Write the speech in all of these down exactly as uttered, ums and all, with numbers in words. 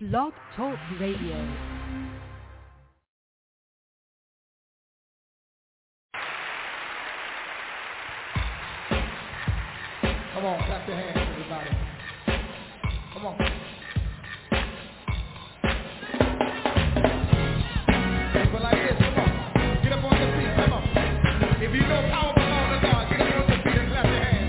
Blog Talk Radio. Come on, clap your hands, everybody. Come on. But like this, come on. Get up on your feet, come on. If you know power belongs to God, get up on your feet and clap your hands.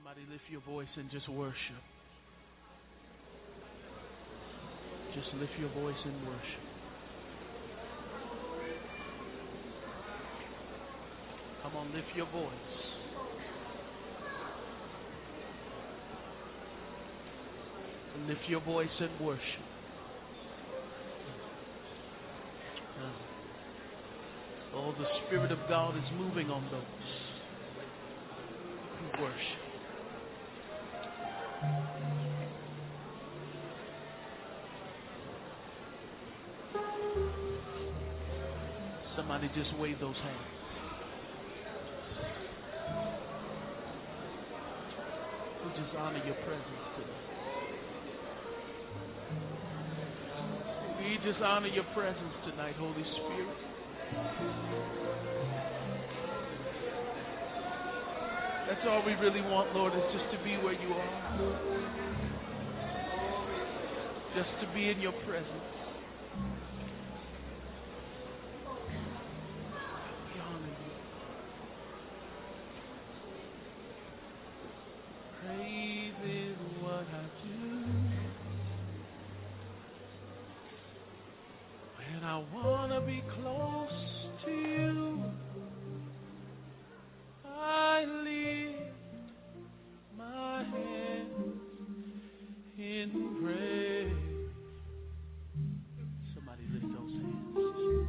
Somebody lift your voice and just worship. Just lift your voice and worship. Come on, lift your voice. Lift your voice and worship. Oh, the Spirit of God is moving on those who worship. Somebody just wave those hands. We just honor your presence today. We just honor your presence tonight, Holy Spirit. That's all we really want, Lord, is just to be where you are. Just to be in your presence. We honor you. Praise is what I do. And I want to be close to you. I lift my hands in praise. Somebody lift those hands.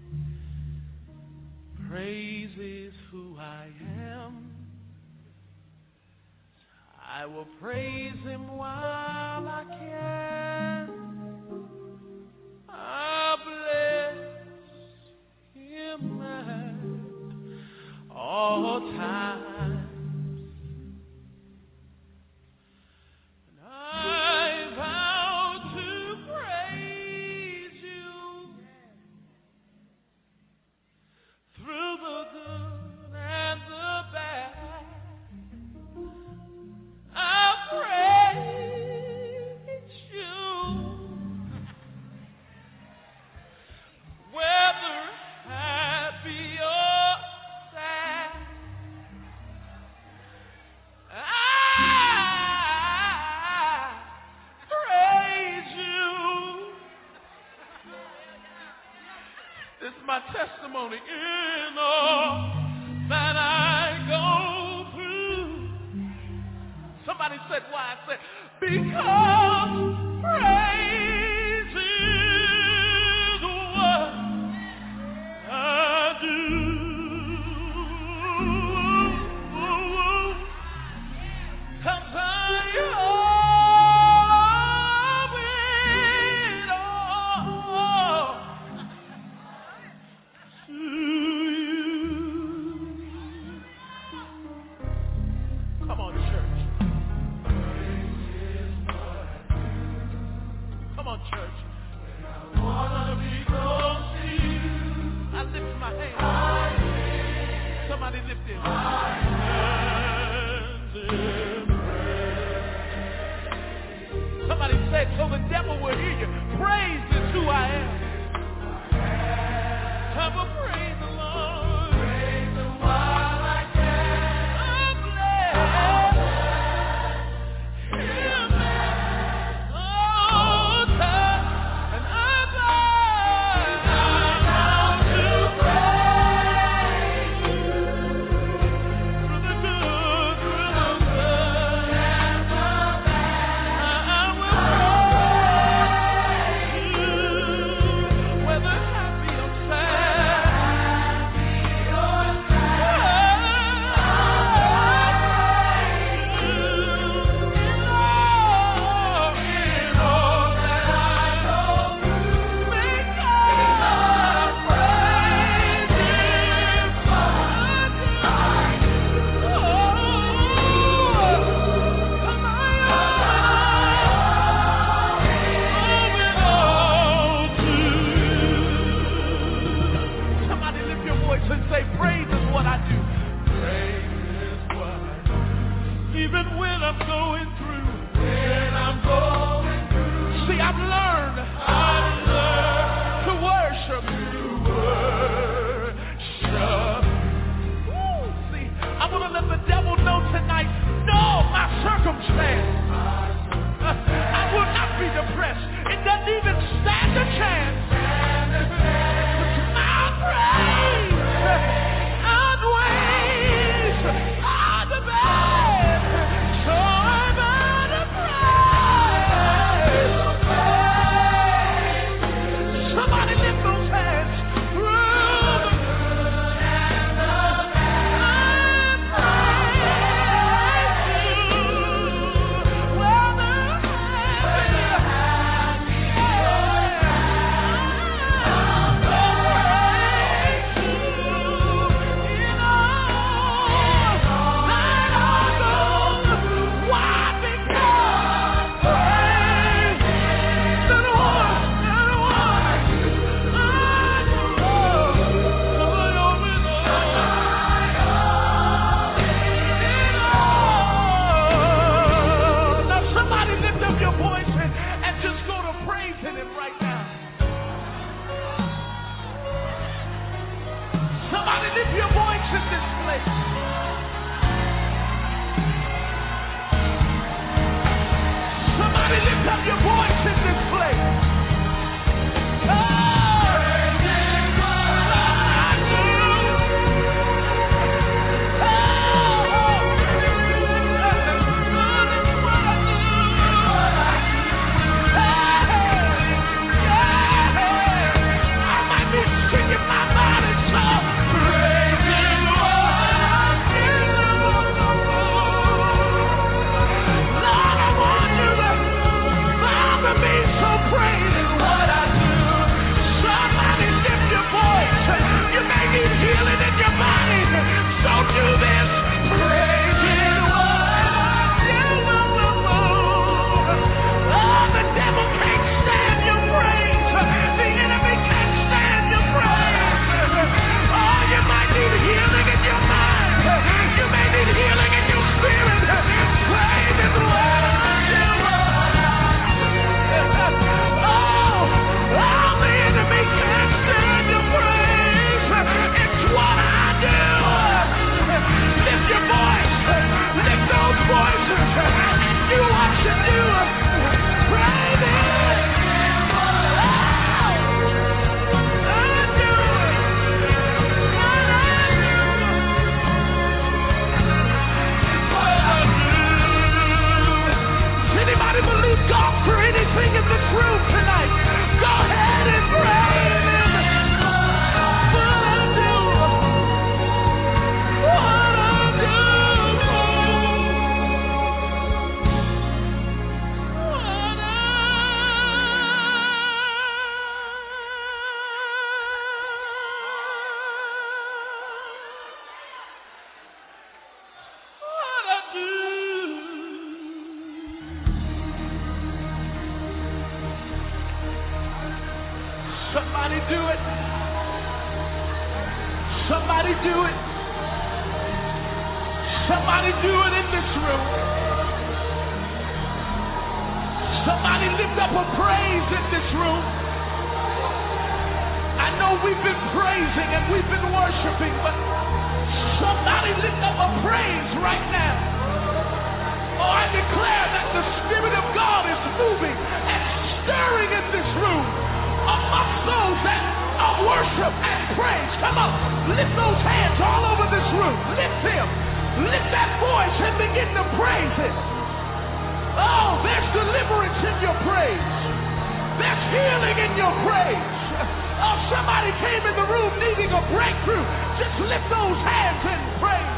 Praise is who I am. I will praise him while I can. I bless him at all times. And I vow to praise you through the good and the bad. I praise you whether happy or sad. I praise you. This is my testimony in all that I go through. Somebody said why? I said because praise is what I do. Cause I owe it all to you. Come on, church. Come on, church. I wanna be close to you. I lift my hand. Somebody lift it. My hands in praise. Somebody said, so the devil will hear you. Praise is who I am. I will praise the Lord. Praise him while I can. I bless him at all times. And I vow to praise you through the good, through the good and the bad. I will praise you whether happy or sad. Somebody lift your voice and say, praise is what I do. Praise is what I do. Even when I'm going through. When I'm going through. See, I've learned. I've learned to worship. To worship. Woo, see, I want to let the devil know tonight, no. the chance. My praise outweighs all the bad. So I'm gonna praise. Somebody lift those hands. Somebody do it. Somebody do it. Somebody do it in this room. Somebody lift up a praise in this room. I know we've been praising and we've been worshiping, but somebody lift up a praise right now. Oh, I declare that the Spirit of God is moving and stirring in this room amongst those that are worship and praise. Come on, lift those hands all over this room. Lift them. Lift that voice and begin to praise it. Oh, there's deliverance in your praise. There's healing in your praise. Oh, somebody came in the room needing a breakthrough. Just lift those hands and praise.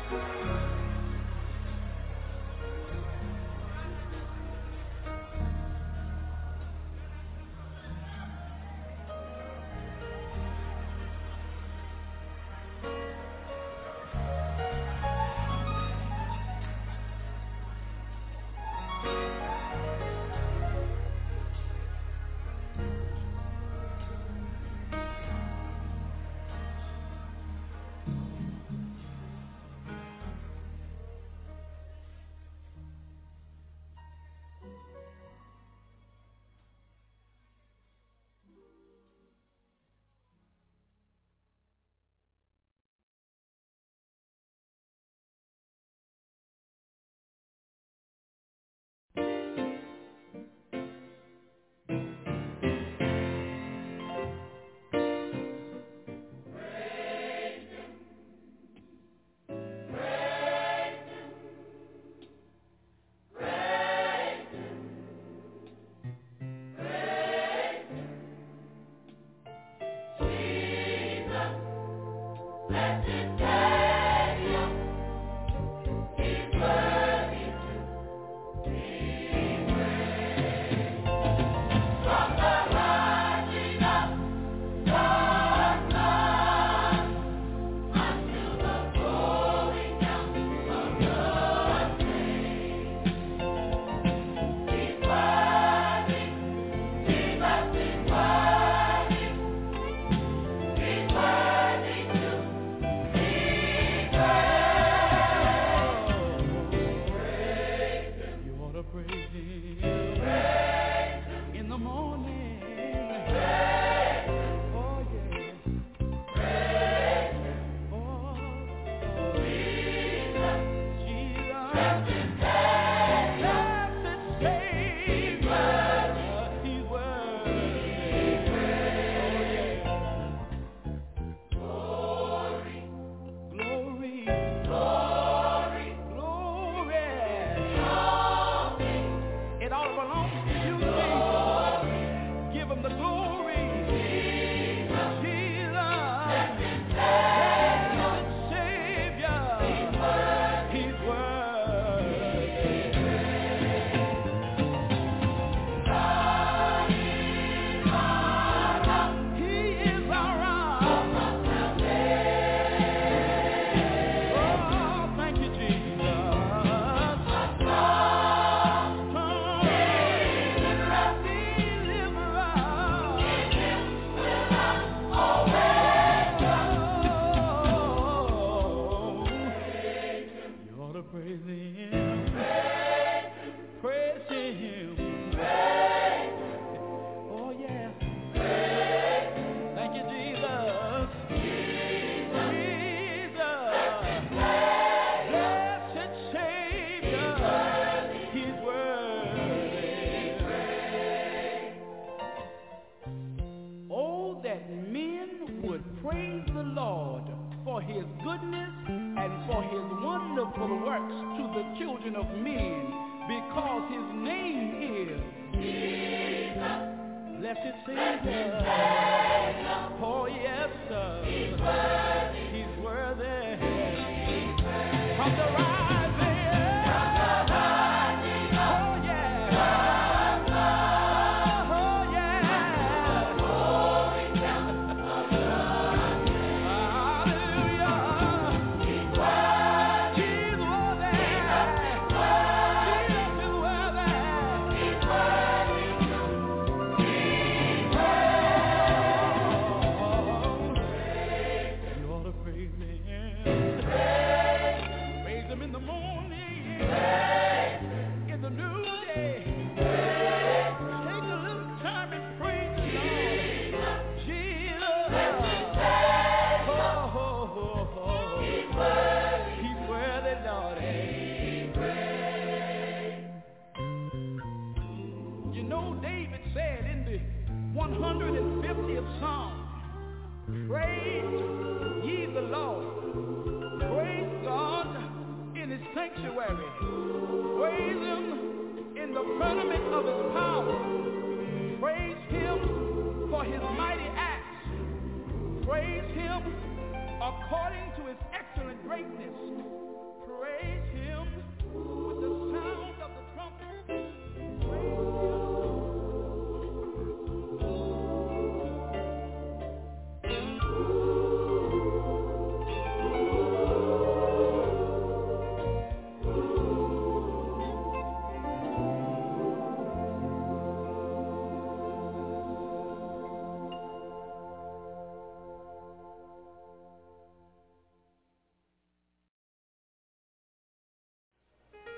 According to his excellent greatness,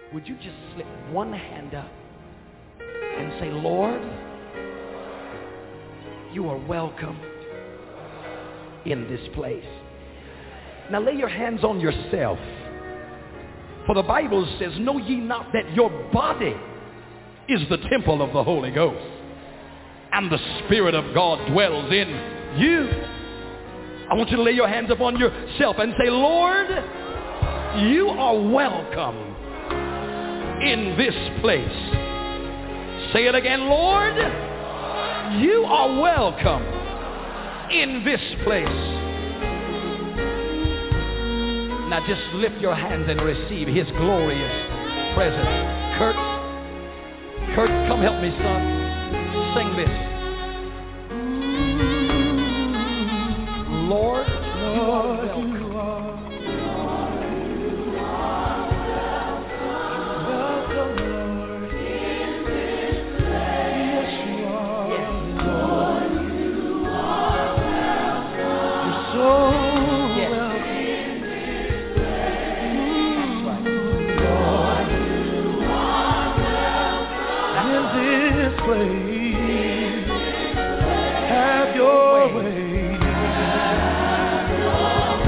would you just slip one hand up and say, Lord, you are welcome in this place. Now lay your hands on yourself. For the Bible says, know ye not that your body is the temple of the Holy Ghost, and the Spirit of God dwells in you. I want you to lay your hands upon yourself and say, Lord, you are welcome in this place. Say it again, Lord, you are welcome in this place. Now just lift your hands and receive his glorious presence. Kurt, Kurt, come help me, son. Sing this. Lord, you are welcome. Have your way.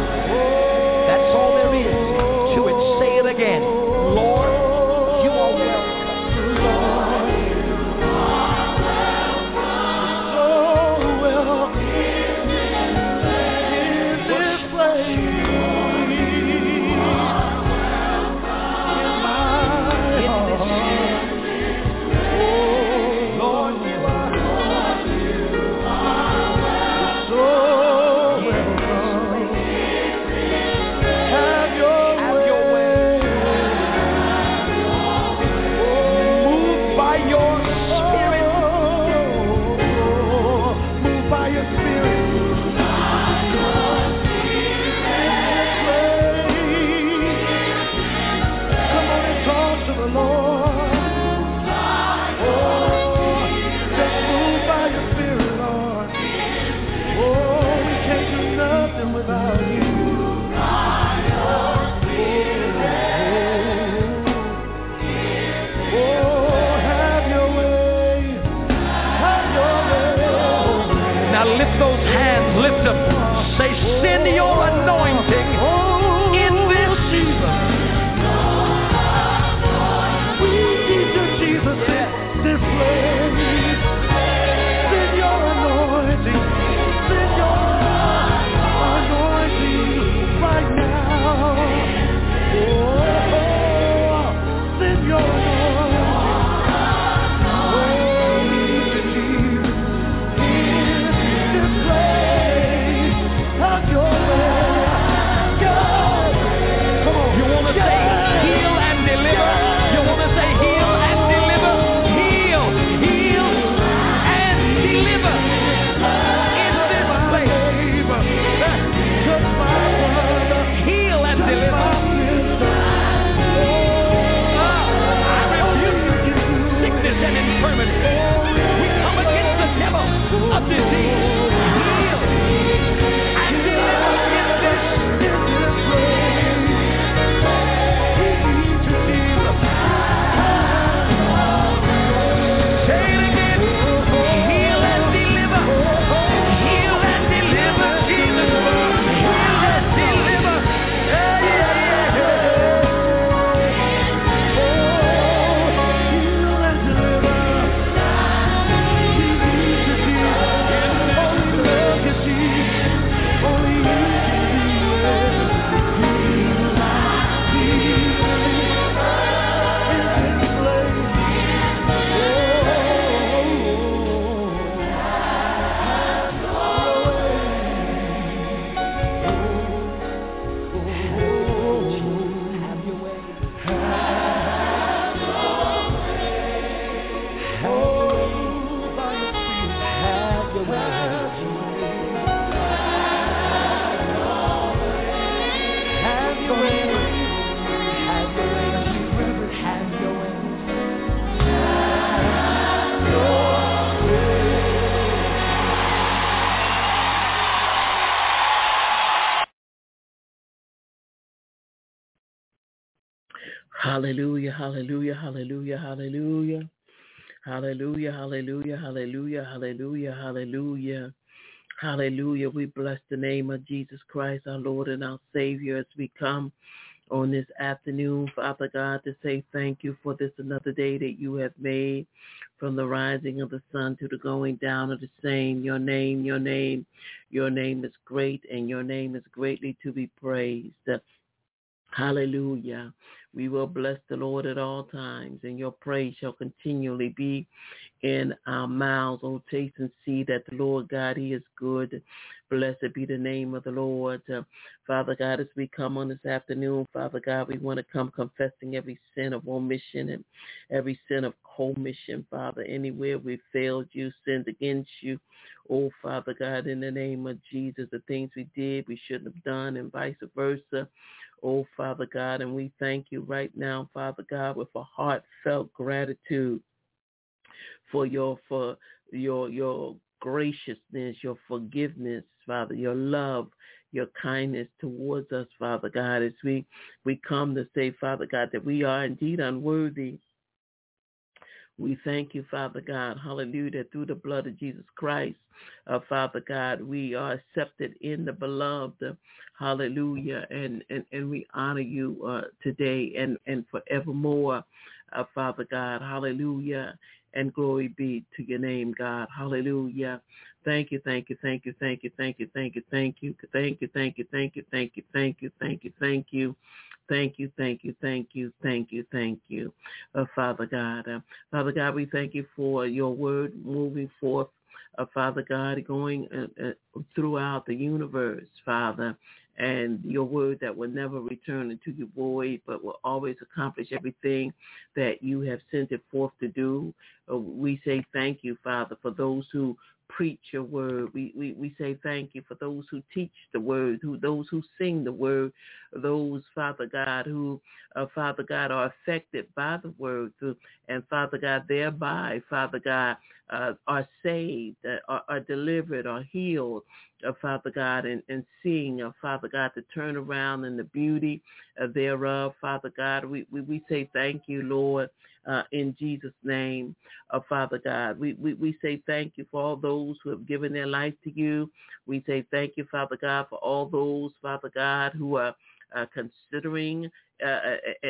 Hallelujah, hallelujah, hallelujah, hallelujah. Hallelujah, hallelujah, hallelujah, hallelujah, hallelujah. Hallelujah. We bless the name of Jesus Christ, our Lord and our Savior, as we come on this afternoon, Father God, to say thank you for this another day that you have made, from the rising of the sun to the going down of the same. Your name, your name, your name is great, and your name is greatly to be praised. Hallelujah. We will bless the Lord at all times, and your praise shall continually be in our mouths. Oh, taste and see that the Lord God, he is good. Blessed be the name of the Lord. Uh, Father God, as we come on this afternoon, Father God, we want to come confessing every sin of omission and every sin of commission, Father. Anywhere we failed you, sinned against you, oh, Father God, in the name of Jesus, the things we did we shouldn't have done, and vice versa. Oh, Father God, and we thank you right now, Father God, with a heartfelt gratitude for your for your your graciousness, your forgiveness, Father, your love, your kindness towards us, Father God, as we, we come to say, Father God, that we are indeed unworthy. We thank you, Father God, hallelujah, that through the blood of Jesus Christ, uh, Father God, we are accepted in the beloved, hallelujah, and, and, and we honor you uh, today and, and forevermore, uh, Father God, hallelujah, and glory be to your name, God, hallelujah. Thank you, thank you, thank you, thank you, thank you, thank you, thank you, thank you, thank you, thank you, thank you, thank you, thank you, thank you. Thank you, thank you, thank you, thank you, thank you, uh, Father God. Uh, Father God, we thank you for your word moving forth, uh, Father God, going uh, uh, throughout the universe, Father, and your word that will never return into your void, but will always accomplish everything that you have sent it forth to do. Uh, we say thank you, Father, for those who preach your word. We, we we say thank you for those who teach the word, who those who sing the word, those, Father God, who, uh, Father God, are affected by the word, to, and Father God, thereby, Father God, uh, are saved, uh, are, are delivered, are healed, uh, Father God, and, and seeing, uh, Father God, the turnaround and the beauty uh, thereof, Father God. We, we, we say thank you, Lord. Uh, in Jesus' name, uh, Father God. We, we, we say thank you for all those who have given their life to you. We say thank you, Father God, for all those, Father God, who are uh, considering, uh,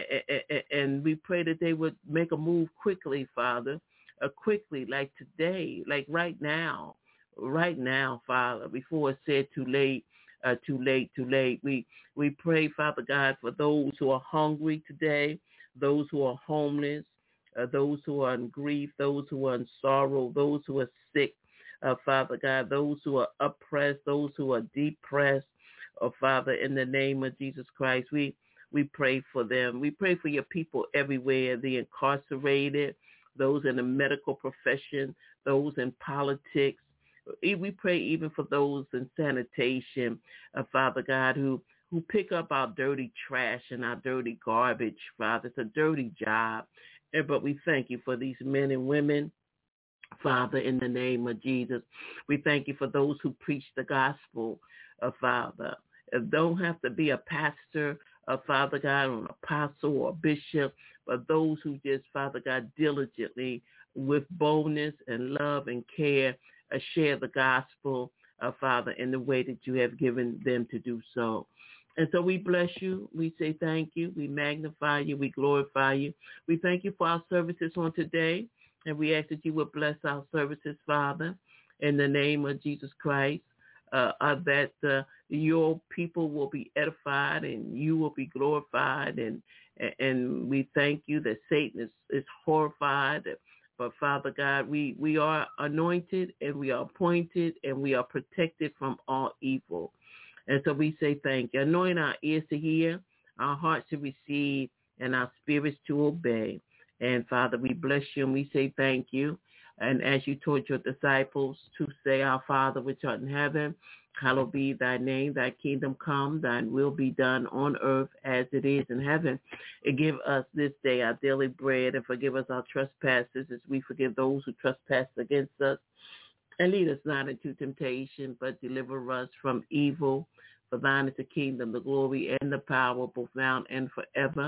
and we pray that they would make a move quickly, Father, uh, quickly, like today, like right now, right now, Father, before it's said too late. Uh, too late, too late. We we pray, Father God, for those who are hungry today, those who are homeless, Uh, those who are in grief, those who are in sorrow, those who are sick, uh, Father God, those who are oppressed, those who are depressed, oh, Father, in the name of Jesus Christ, we, we pray for them. We pray for your people everywhere, the incarcerated, those in the medical profession, those in politics. We pray even for those in sanitation, uh, Father God, who who pick up our dirty trash and our dirty garbage, Father. It's a dirty job. But we thank you for these men and women, Father, in the name of Jesus. We thank you for those who preach the gospel, uh, Father. It don't have to be a pastor, uh, Father God, or an apostle or a bishop, but those who just, Father God, diligently, with boldness and love and care, uh, share the gospel, uh, Father, in the way that you have given them to do so. And so we bless you. We say thank you. We magnify you. We glorify you. We thank you for our services on today. And we ask that you would bless our services, Father, in the name of Jesus Christ, uh, uh, that uh, your people will be edified and you will be glorified. And and we thank you that Satan is, is horrified. But, Father God, we, we are anointed and we are appointed and we are protected from all evil. And so we say thank you. Anoint our ears to hear, our hearts to receive, and our spirits to obey. And, Father, we bless you and we say thank you. And as you told your disciples to say, our Father which art in heaven, hallowed be thy name, thy kingdom come, thine will be done on earth as it is in heaven. And give us this day our daily bread, and forgive us our trespasses as we forgive those who trespass against us. And lead us not into temptation, but deliver us from evil. For thine is the kingdom, the glory, and the power, both now and forever.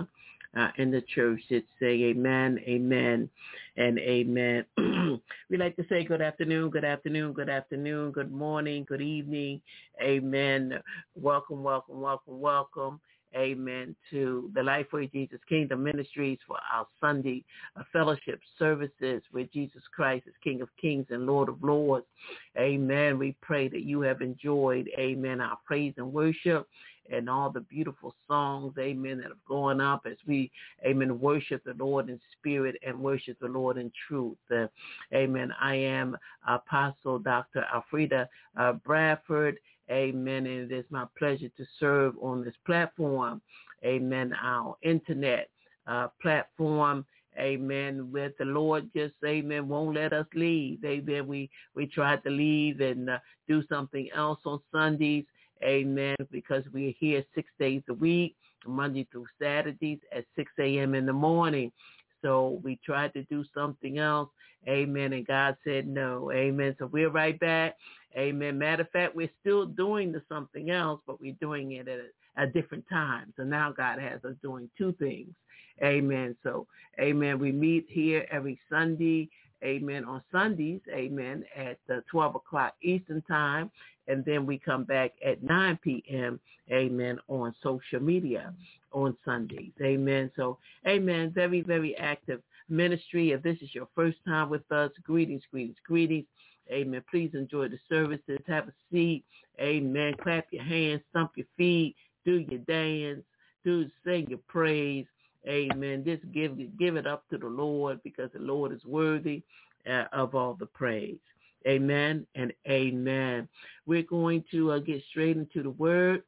uh, in the church that say amen, amen, and amen. We like to say good afternoon, good afternoon, good afternoon, good morning, good evening, amen. Welcome, welcome, welcome, welcome. Amen, to the Lifeway Jesus Kingdom Ministries for our Sunday uh, fellowship services where Jesus Christ is King of Kings and Lord of Lords. Amen. We pray that you have enjoyed, amen, our praise and worship and all the beautiful songs, amen, that have gone up as we, amen, worship the Lord in spirit and worship the Lord in truth. Uh, amen. I am Apostle Doctor Alfreda uh, Bradford. Amen. And it is my pleasure to serve on this platform. Amen. Our internet uh, platform. Amen. With the Lord just, amen, won't let us leave. Amen. We, we tried to leave and uh, do something else on Sundays. Amen. Because we're here six days a week, Monday through Saturdays at six a.m. in the morning. So we tried to do something else. Amen. And God said no. Amen. So we're right back. Amen. Matter of fact, we're still doing the something else, but we're doing it at a, a different time. So now God has us doing two things. Amen. So, amen. We meet here every Sunday. Amen. On Sundays, amen, at uh, twelve o'clock Eastern time. And then we come back at nine p.m., amen, on social media on Sundays. Amen. So, amen, very, very active ministry. If this is your first time with us, greetings, greetings, greetings. Amen. Please enjoy the services. Have a seat. Amen. Clap your hands, stomp your feet, do your dance, do sing your praise. Amen. Just give, give it up to the Lord because the Lord is worthy uh, of all the praise. Amen and amen. We're going to uh, get straight into the word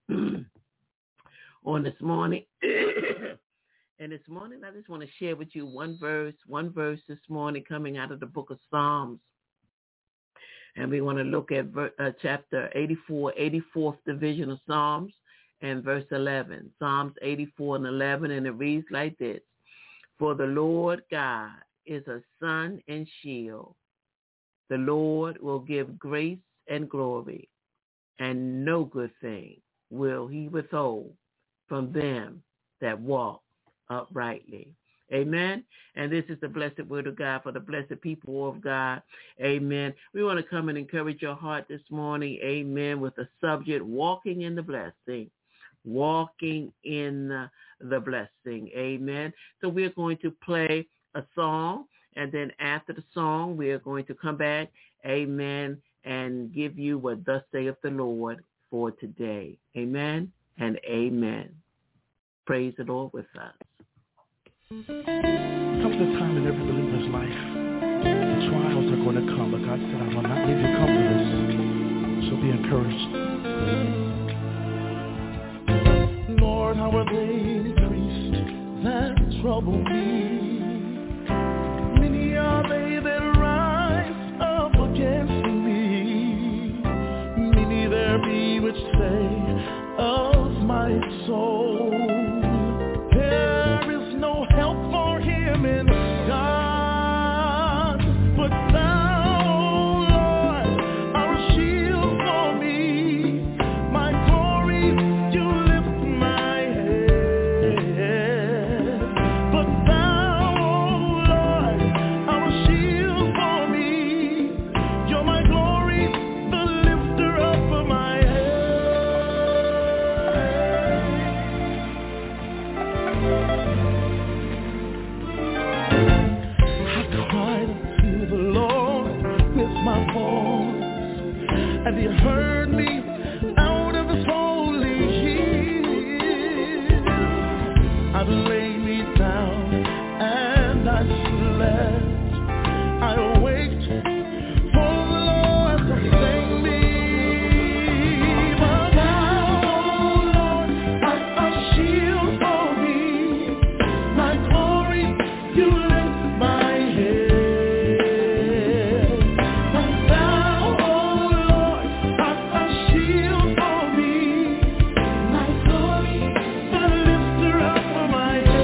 on this morning. And this morning, I just want to share with you one verse, one verse this morning coming out of the book of Psalms. And we want to look at uh, chapter eighty-four, eighty-fourth division of Psalms and verse eleven. Psalms eighty-four and eleven, and it reads like this. For the Lord God is a sun and shield. The Lord will give grace and glory, and no good thing will he withhold from them that walk uprightly. Amen. And this is the blessed word of God for the blessed people of God. Amen. We want to come and encourage your heart this morning. Amen. With the subject, walking in the blessing. Walking in the blessing. Amen. So we're going to play a song. And then after the song, we are going to come back. Amen. And give you what thus saith the Lord for today. Amen and amen. Praise the Lord with us. Comes a time in every believer's life, the trials are going to come, but God said, I will not leave you comfortless, so be encouraged. Lord, how are they increased that trouble me? Many are they that rise up against me. Many there be which say of my soul, and he heard me out of his holy hill. I laid me down and I slept. I awaked for the Lord to save me. But thou, O Lord, art a shield for me. My glory, you lift my head. My glory, the lifter up of my head.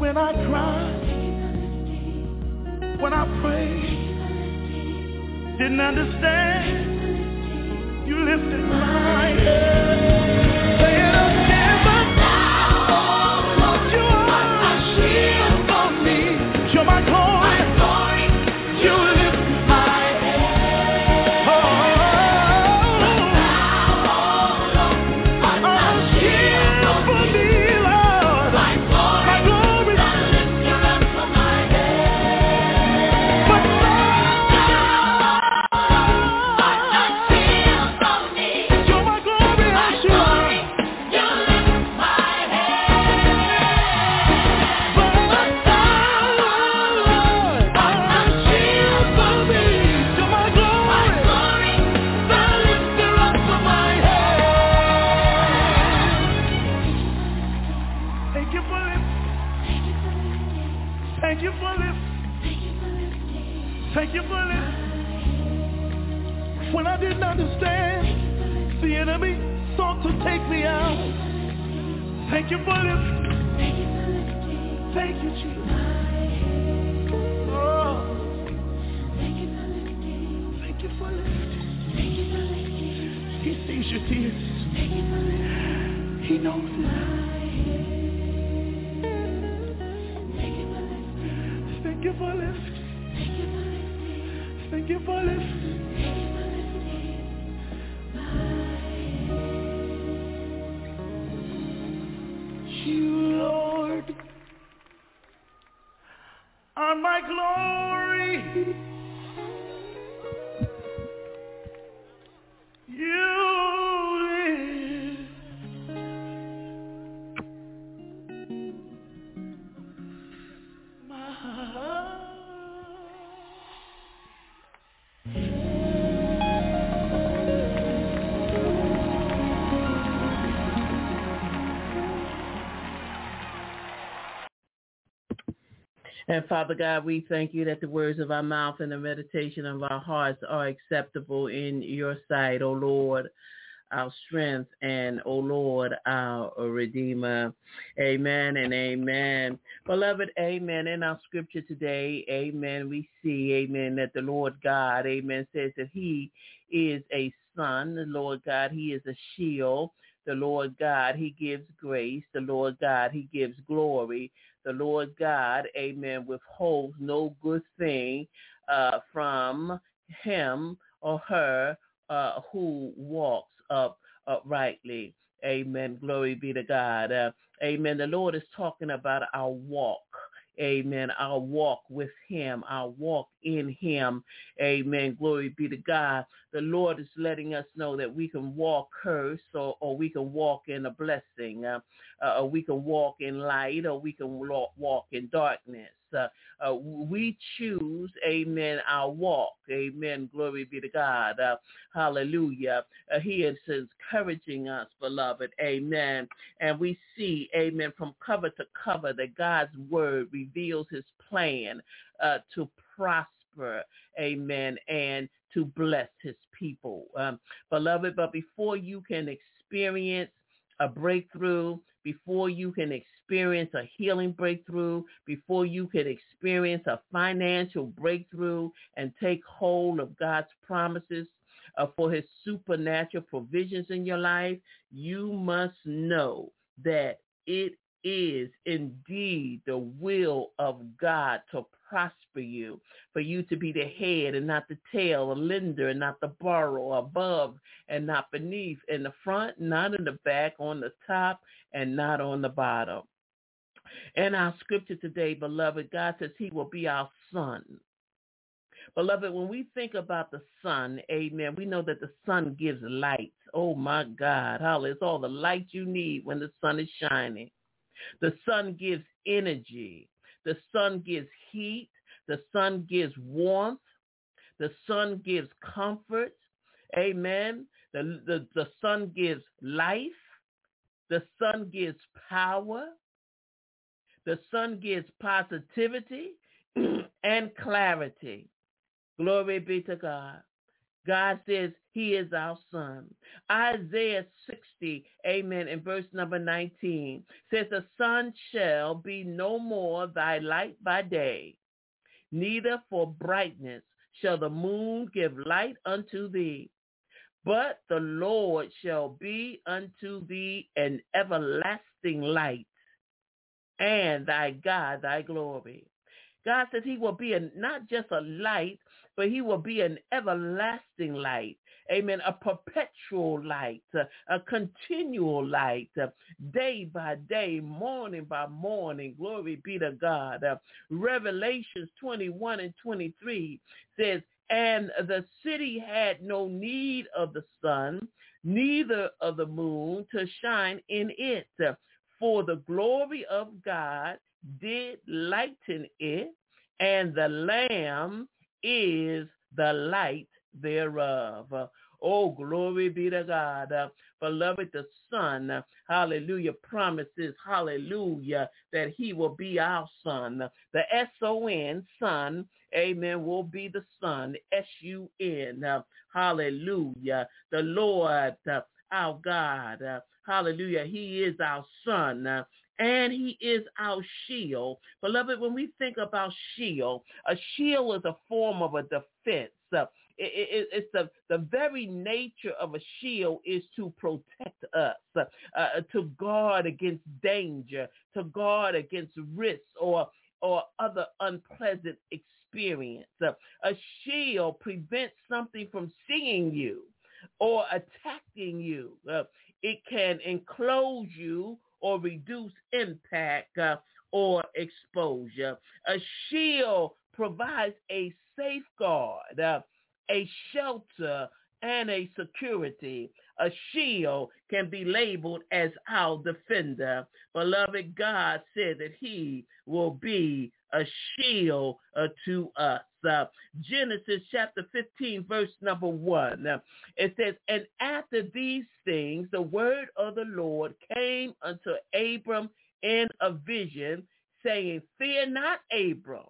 When I cry, when I pray, didn't understand, you lifted my head. Say it again, but now you are my shield for me. You're my glory, you lift my head. Oh, now a shield for me, Lord. My glory, the lifter up of my head. But thank you for this. When I didn't understand, the enemy sought to take me out. Thank you for this. Thank you, Jesus. Oh. Thank you for this. He sees your tears. He knows it. Thank you for this. Thank you for listening. You, Lord, are my glory. You live. My heart. And Father God, we thank you that the words of our mouth and the meditation of our hearts are acceptable in your sight, O Lord, our strength, and, O Lord, our Redeemer. Amen and amen. Beloved, amen. In our scripture today, amen, we see, amen, that the Lord God, amen, says that he is a son. The Lord God, he is a shield. The Lord God, he gives grace. The Lord God, he gives glory. The Lord God, amen, withholds no good thing uh, from him or her uh, who walks up uprightly. Amen. Glory be to God. Uh, amen. The Lord is talking about our walk. Amen. Our walk with him, our walk in him. Amen. Glory be to God. The Lord is letting us know that we can walk cursed, or, or we can walk in a blessing, uh, uh, or we can walk in light, or we can walk, walk in darkness. Uh, uh, we choose, amen, our walk. Amen. Glory be to God. Uh, hallelujah. Uh, he is encouraging us, beloved. Amen. And we see, amen, from cover to cover that God's word reveals his plan uh, to prosper, amen, and to bless his people. Um, beloved, but before you can experience a breakthrough, before you can experience a healing breakthrough, before you can experience a financial breakthrough and take hold of God's promises uh, for his supernatural provisions in your life, you must know that it is indeed the will of God to prosper you, for you to be the head and not the tail, a lender and not the borrower, above and not beneath, in the front, not in the back, on the top and not on the bottom. In our scripture today, beloved, God says he will be our sun. Beloved, when we think about the sun, amen, we know that the sun gives light. Oh, my God. Hallelujah. It's all the light you need when the sun is shining. The sun gives energy. The sun gives heat. The sun gives warmth. The sun gives comfort. Amen. The, the, the sun gives life. The sun gives power. The sun gives positivity and clarity. Glory be to God. God says he is our sun. Isaiah sixty, amen, in verse number nineteen says, the sun shall be no more thy light by day, neither for brightness shall the moon give light unto thee. But the Lord shall be unto thee an everlasting light, and thy God thy glory. God says he will be a, not just a light, but he will be an everlasting light. Amen. A perpetual light, a, a continual light, uh, day by day, morning by morning. Glory be to God. Uh, Revelations twenty-one and twenty-three says, and the city had no need of the sun, neither of the moon to shine in it, for the glory of God did lighten it, and the Lamb is the light thereof. Uh, oh, glory be to God. Uh, beloved, the Son, uh, hallelujah, promises, hallelujah, that he will be our son. The S O N, son, amen, will be the Son, S U N, uh, hallelujah. The Lord, uh, our God, uh, hallelujah, he is our son. Uh, And he is our shield. Beloved, when we think about shield, a shield is a form of a defense. Uh, it, it, it's the, the very nature of a shield is to protect us, uh, uh, to guard against danger, to guard against risks or, or other unpleasant experience. Uh, a shield prevents something from seeing you or attacking you. Uh, it can enclose you or reduce impact uh, or exposure. A shield provides a safeguard, uh, a shelter, and a security. A shield can be labeled as our defender. Beloved, God said that he will be a shield uh, to us. Uh, Genesis chapter fifteen, verse number one. Uh, it says, and after these things, the word of the Lord came unto Abram in a vision, saying, fear not, Abram,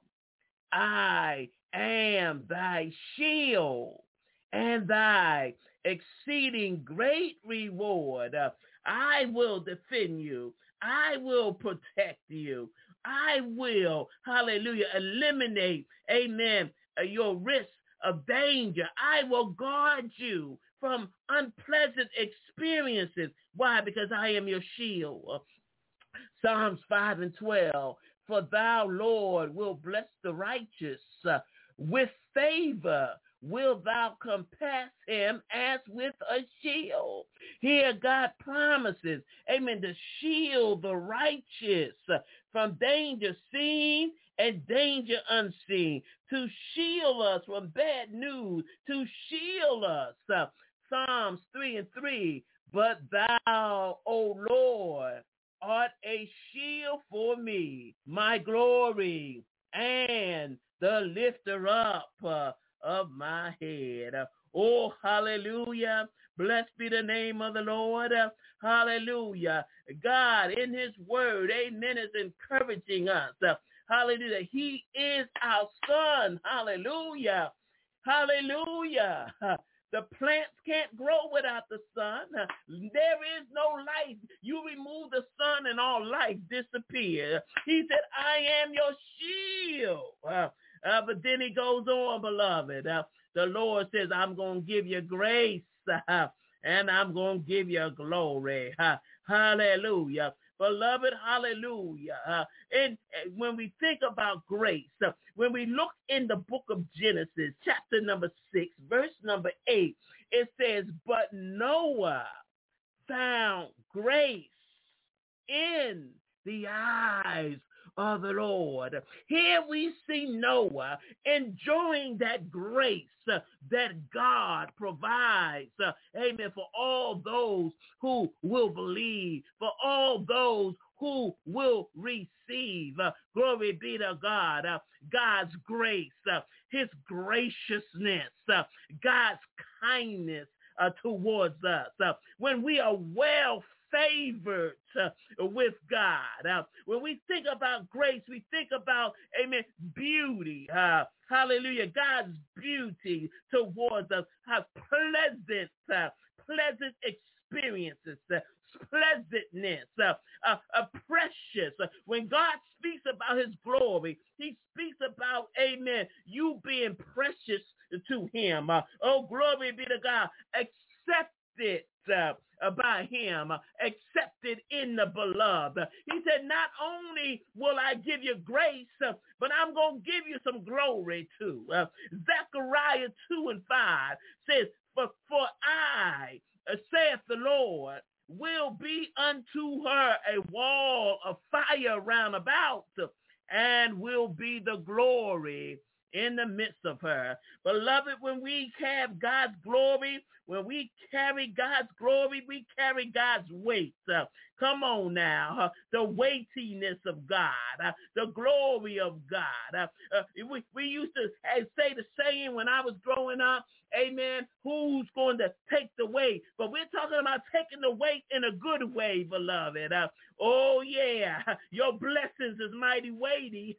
I am thy shield and thy exceeding great reward. Uh, I will defend you. I will protect you. I will, hallelujah, eliminate, amen, uh, your risk of danger. I will guard you from unpleasant experiences. Why? Because I am your shield. Uh, Psalms five and twelve, for thou, Lord, will bless the righteous. Uh, with favor will thou compass him as with a shield. Here God promises, amen, to shield the righteous from danger seen and danger unseen, to shield us from bad news, to shield us. Uh, Psalms three and three, but thou, O Lord, art a shield for me, my glory, and the lifter up uh, of my head. Uh, oh, hallelujah. Blessed be the name of the Lord. Uh, hallelujah. God in his word, amen, is encouraging us. Uh, hallelujah. He is our son. Hallelujah. Hallelujah. Uh, The plants can't grow without the sun. Uh, there is no life. You remove the sun and all life disappears. He said, I am your shield. Uh, uh, but then he goes on, beloved. Uh, the Lord says, I'm going to give you grace uh, and I'm going to give you glory. Uh, hallelujah. Beloved, hallelujah. Uh, and, and when we think about grace, uh, when we look in the book of Genesis, chapter number six, verse number eight, it says, but Noah found grace in the eyes of the Lord. Here we see Noah enjoying that grace uh, that God provides, uh, amen, for all those who will believe, for all those who will receive. Uh, glory be to God. Uh, God's grace, uh, his graciousness, uh, God's kindness uh, towards us. Uh, when we are well favored uh, with God. Uh, when we think about grace, we think about, amen, beauty. Uh, hallelujah, God's beauty towards us, how pleasant, uh, pleasant experiences, uh, pleasantness, uh, uh, uh, precious. Uh, when God speaks about his glory, he speaks about, amen, you being precious to him. Uh, oh, glory be to God. Accepted uh, by him, uh, accepted in the beloved. He said, not only will I give you grace, uh, but I'm going to give you some glory too. Uh, Zechariah two and five says, for, for I, uh, saith the Lord, will be unto her a wall of fire round about, and will be the glory in the midst of her. Beloved, when we have God's glory, when we carry God's glory, we carry God's weight. Uh, come on now, uh, the weightiness of God, uh, the glory of God. Uh, uh, we, we used to uh, say the saying when I was growing up, amen, who's going to take the weight? But we're talking about taking the weight in a good way, beloved. Uh, oh, yeah, your blessings is mighty weighty.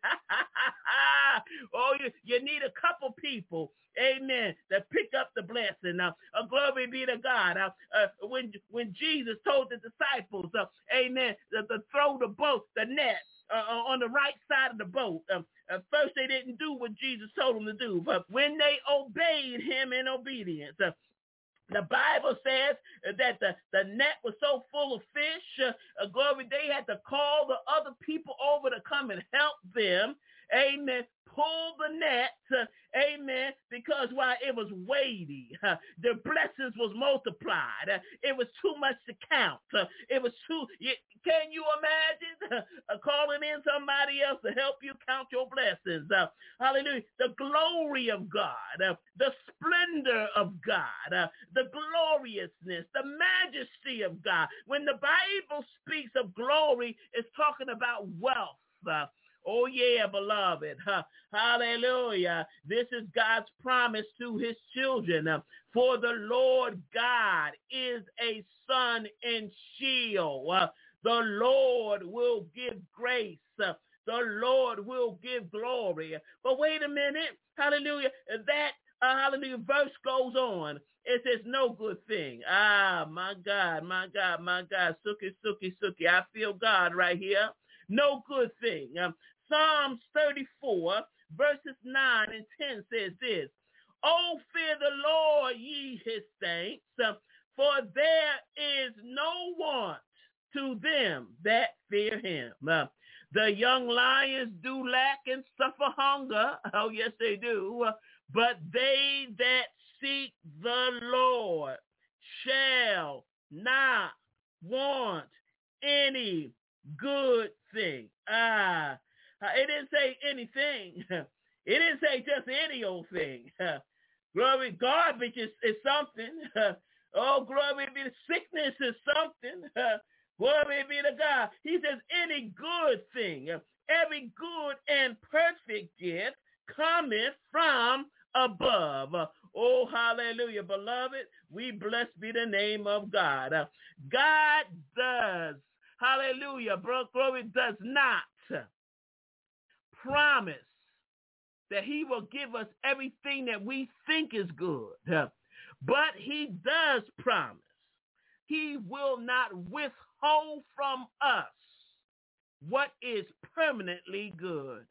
oh, you, you need a couple people, amen, that pick up the blessing. Uh, uh, glory be to God. Uh, uh, when, when Jesus told the disciples, uh, amen, to, to throw the boat, the net, Uh, on the right side of the boat. Um, at first, they didn't do what Jesus told them to do, but when they obeyed him in obedience, uh, the Bible says that the, the net was so full of fish, uh, uh, glory, they had to call the other people over to come and help them, amen, pull the net, uh, amen, because why? It was weighty. Uh, the blessings was multiplied. Uh, it was too much to count. Uh, it was too, you, can you imagine uh, calling in somebody else to help you count your blessings? Uh, hallelujah. The glory of God, uh, the splendor of God, uh, the gloriousness, the majesty of God. When the Bible speaks of glory, it's talking about wealth. Uh, Oh, yeah, beloved. Huh. Hallelujah. This is God's promise to his children. Uh, for the Lord God is a sun and shield. Uh, the Lord will give grace. Uh, the Lord will give glory. But wait a minute. Hallelujah. That, uh, hallelujah, verse goes on. It says no good thing. Ah, my God, my God, my God. Suki, suki, suki. I feel God right here. No good thing. Um, Psalms thirty-four, verses nine and ten says this, oh, fear the Lord, ye his saints, uh, for there is no want to them that fear him. Uh, the young lions do lack and suffer hunger. Oh, yes, they do. Uh, but they that seek the Lord shall not want any good thing. Ah, it didn't say anything. It didn't say just any old thing. Glory, garbage is, is something. Oh, glory be to sickness is something. Glory be to God. He says any good thing, every good and perfect gift cometh from above. Oh, hallelujah, beloved. We blessed be the name of God. God does, hallelujah, bro, glory, does not promise that he will give us everything that we think is good. But he does promise he will not withhold from us what is permanently good.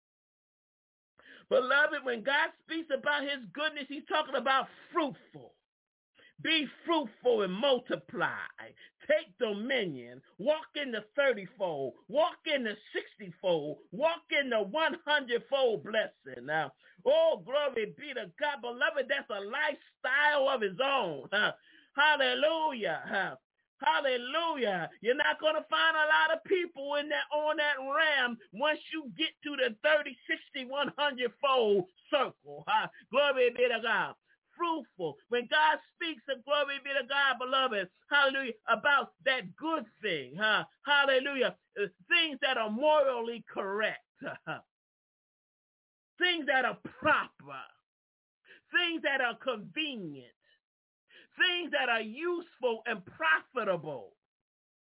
Beloved, when God speaks about his goodness, he's talking about fruitful. Be fruitful and multiply. Take dominion. Walk in the thirty-fold. Walk in the sixty-fold. Walk in the one hundred-fold blessing. Now, oh, glory be to God. Beloved, that's a lifestyle of his own. Huh? Hallelujah. Huh? Hallelujah. You're not going to find a lot of people in that on that realm once you get to the thirty, sixty, one hundred-fold circle. Huh? Glory be to God. Fruitful. When God speaks of glory be to God, beloved, hallelujah, about that good thing, huh? Hallelujah, things that are morally correct, huh? Things that are proper, things that are convenient, things that are useful and profitable.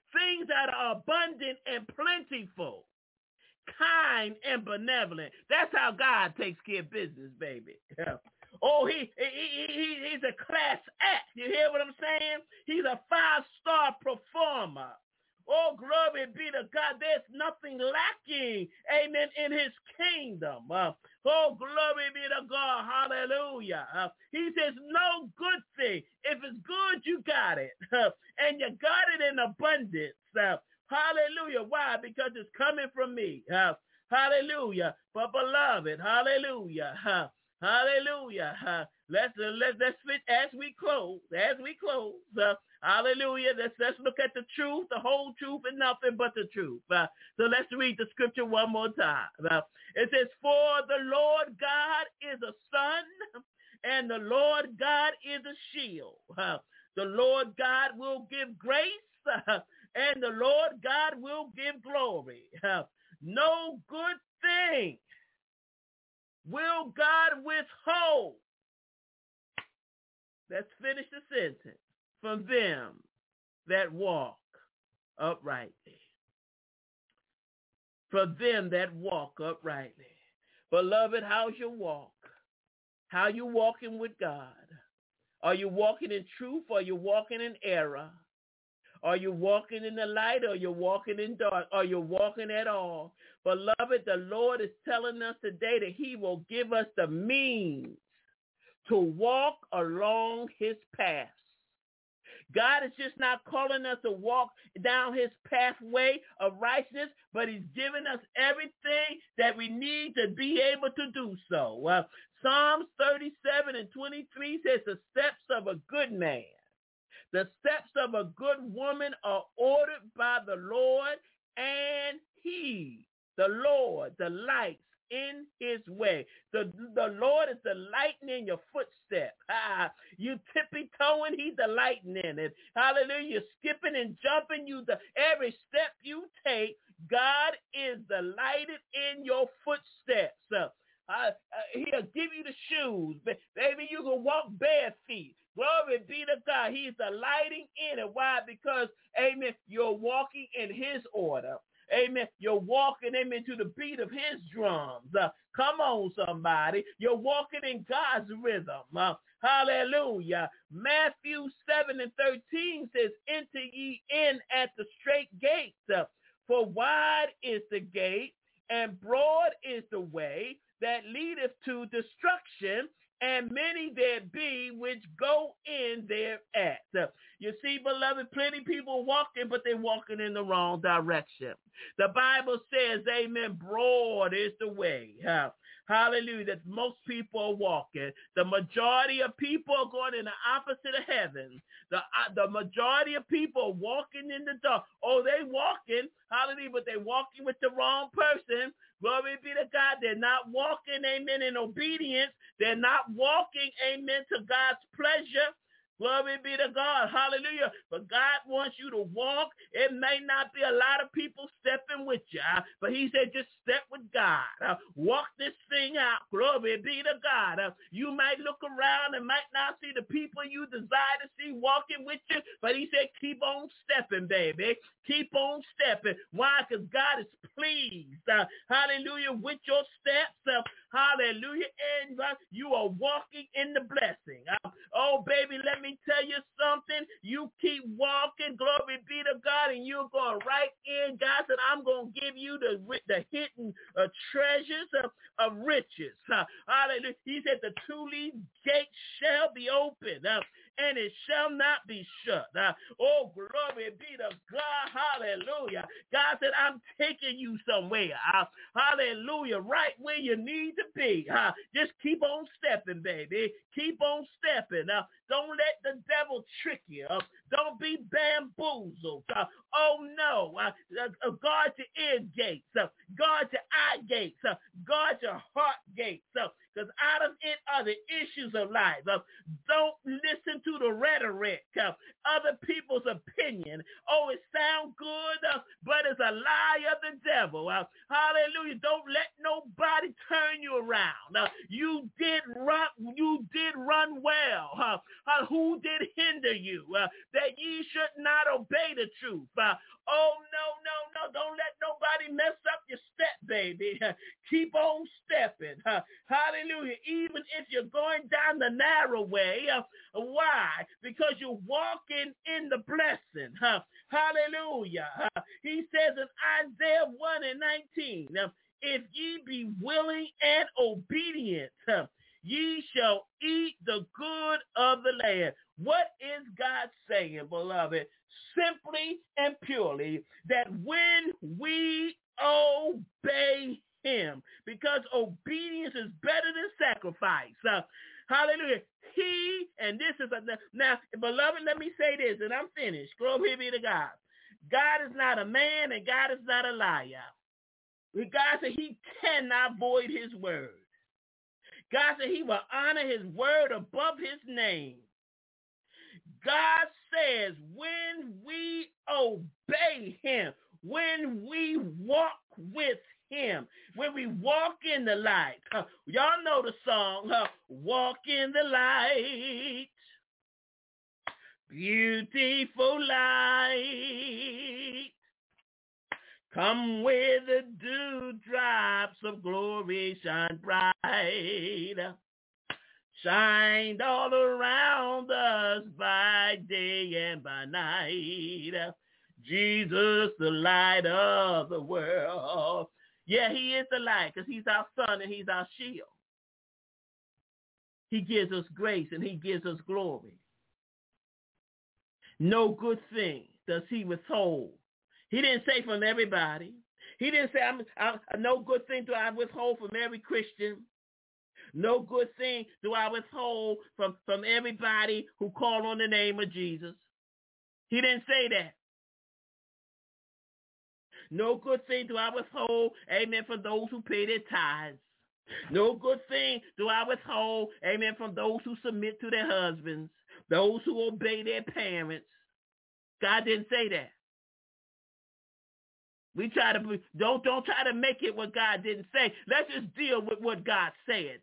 things that are abundant and plentiful, kind and benevolent. That's how God takes care of business, baby. Oh, he, he, he he's a class act. You hear what I'm saying? He's a five-star performer. Oh, glory be to God. There's nothing lacking, amen, in his kingdom. Uh, oh, glory be to God. Hallelujah. Uh, he says no good thing. If it's good, you got it. Uh, and you got it in abundance. Uh, hallelujah. Why? Because it's coming from me. Uh, hallelujah. But beloved, hallelujah. Uh, hallelujah. Uh, let's, uh, let's, let's fit as we close, as we close. Uh, Hallelujah. Let's, let's look at the truth, the whole truth, and nothing but the truth. Uh, so let's read the scripture one more time. Uh, it says, for the Lord God is a sun, and the Lord God is a shield. Uh, the Lord God will give grace, uh, and the Lord God will give glory. Uh, no good thing will God withhold. Let's finish the sentence. From them that walk uprightly. For them that walk uprightly. Beloved, how's your walk? How you walking with God? Are you walking in truth or are you walking in error? Are you walking in the light or are you walking in dark? Are you walking at all? Beloved, the Lord is telling us today that he will give us the means to walk along his path. God is just not calling us to walk down his pathway of righteousness, but he's giving us everything that we need to be able to do so. Uh, Psalms thirty-seven and twenty-three says the steps of a good man, the steps of a good woman are ordered by the Lord, and he, the Lord, delights in his way. The, the Lord is delighting in your footstep. Ah, you tippy-toeing, he's delighting in it. Hallelujah. You're skipping and jumping. You the, every step you take, God is delighted in your footsteps. Uh, uh, he'll give you the shoes. Baby, you can walk bare feet. Glory be to God. He's delighting in it. Why? Because, amen, you're walking in his order. Amen. You're walking, amen, to the beat of his drums. Uh, come on, somebody. You're walking in God's rhythm. Uh, hallelujah. Matthew seven and thirteen says, enter ye in at the straight gate. Uh, for wide is the gate, and broad is the way that leadeth to destruction, and many there be which go in thereat. Uh, you see, beloved, plenty people walking, but they're walking in the wrong direction. The Bible says, amen, broad is the way. Uh, hallelujah, that most people are walking. The majority of people are going in the opposite of heaven. The, uh, the majority of people are walking in the dark. Oh, they walking, hallelujah, but they're walking with the wrong person. Glory be to God. They're not walking, amen, in obedience. They're not walking, amen, to God's pleasure. Glory be to God. Hallelujah. But God wants you to walk. It may not be a lot of people stepping with you, but he said just step with God. Uh, walk this thing out. Glory be to God. Uh, you might look around and might not see the people you desire to see walking with you, but he said keep on stepping, baby. Keep on stepping. Why? Because God is pleased. Uh, hallelujah. With your steps. Uh, hallelujah. And uh, you are walking in the blessing. Uh, oh, baby, let me tell you something. You keep walking, glory be to God, and you're going right in. God said, I'm going to give you the the hidden uh, treasures of, of riches. Uh, hallelujah. He said the two-leaf gate shall be open, uh, and it shall not be shut. Uh, oh, glory be to God. Hallelujah. God said, I'm taking you somewhere. Uh, hallelujah. Right where you need to be. Uh, just keep on stepping, baby. Keep on stepping. Uh, don't let the devil trick you. Uh, don't be bamboozled. Uh, oh, no. Uh, uh, guard your ear gates. Uh, guard your eye gates. Uh, guard your heart gates. Because uh, out of it are the issues of life. Uh, don't listen to the rhetoric. Uh, other people's opinion. Oh, it sounds good, uh, but it's a lie of the devil. Uh, hallelujah. Don't let nobody turn you around. Uh, you did run. You did run well. Uh, uh, who did hinder you, uh, that ye should not obey the truth. Uh, oh, no, no, no. Don't let nobody mess up your step, baby. Uh, keep on stepping. Uh, hallelujah. Even if you're going down the narrow way. Uh, why? Because you're walking in the blessing. Uh, hallelujah. Uh, he says in Isaiah one and nineteen, uh, if ye be willing and obedient, uh, ye shall eat the good of the land. What is God saying, beloved? Simply and purely that when we obey him, because obedience is better than sacrifice. Uh, hallelujah. He, and this is, a, now, beloved, let me say this, and I'm finished. Glory be to God. God is not a man, and God is not a liar. God said he cannot void his word. God said he will honor his word above his name. God says when we obey him, when we walk with him, when we walk in the light. Uh, y'all know the song, uh, walk in the light, beautiful light. Come where the dewdrops of glory shine bright, shine all around us by day and by night. Jesus, the light of the world. Yeah, he is the light because he's our sun and he's our shield. He gives us grace and he gives us glory. No good thing does he withhold. He didn't say from everybody. He didn't say, I'm, I'm, no good thing do I withhold from every Christian. No good thing do I withhold from, from everybody who call on the name of Jesus. He didn't say that. No good thing do I withhold, amen, from those who pay their tithes. No good thing do I withhold, amen, from those who submit to their husbands, those who obey their parents. God didn't say that. We try to, don't, don't try to make it what God didn't say. Let's just deal with what God said.